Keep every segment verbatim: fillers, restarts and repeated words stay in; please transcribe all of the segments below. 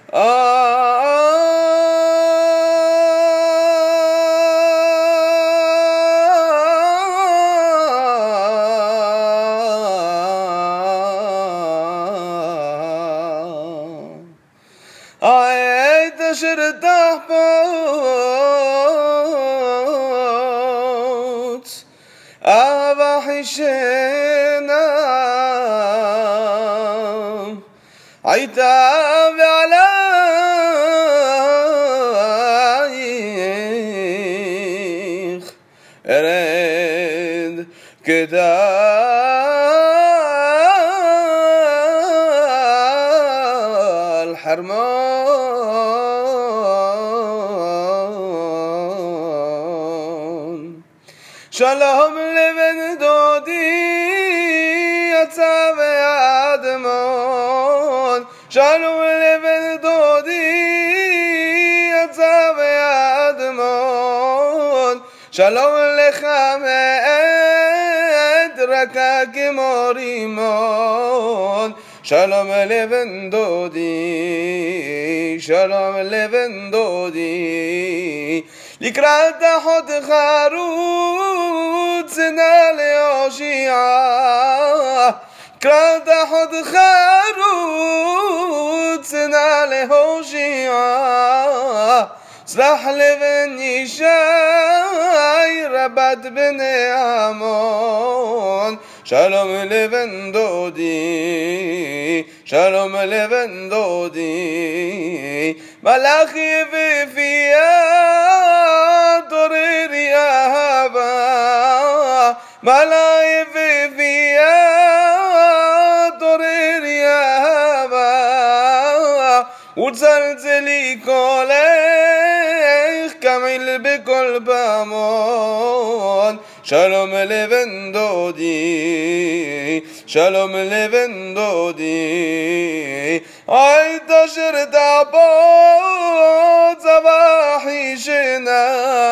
عيد شرد أحبوت أبا حشينا عيتاب عليك رد كده الحرمان شلهم لبن دودي يتابع آدمون شلهم لبن دودي يتابع آدمون شلهم لخمد ركاك مريمون شلوم لبن دودي شلوم لبن دودي לקראת החוד חרוץ נא להושיע לקראת החוד חרוץ נא להושיע צלח לבן ישי רבת בני עמון שלום לבן דודי שלום לבן דודי מלאך יפיפייה תורירי אהבה מלאך יפיפייה תורירי אהבה וצלצלי קולך כמיל בכל פעמון שלום לבן דודי שלום לבן דודי עיד אשר תעבוד צבח ישנה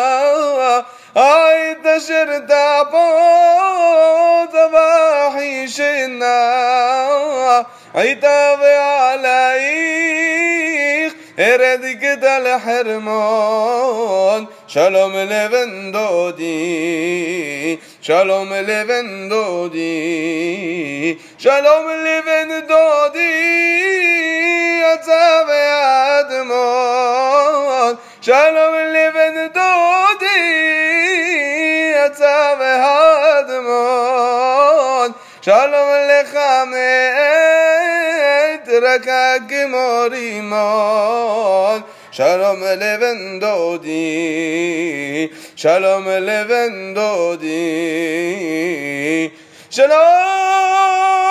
עיד אשר תעבוד צבח ישנה עיתה ועלייך ארד גדל חרמון שלום לבן דודי שלום לבן דודי שלום לבן דודי יצא ואדמון שלום לבן דודי יצא ואדמון שלום לך מאת רקק מרימון שלום לבן דודי שלום לבן דודי שלום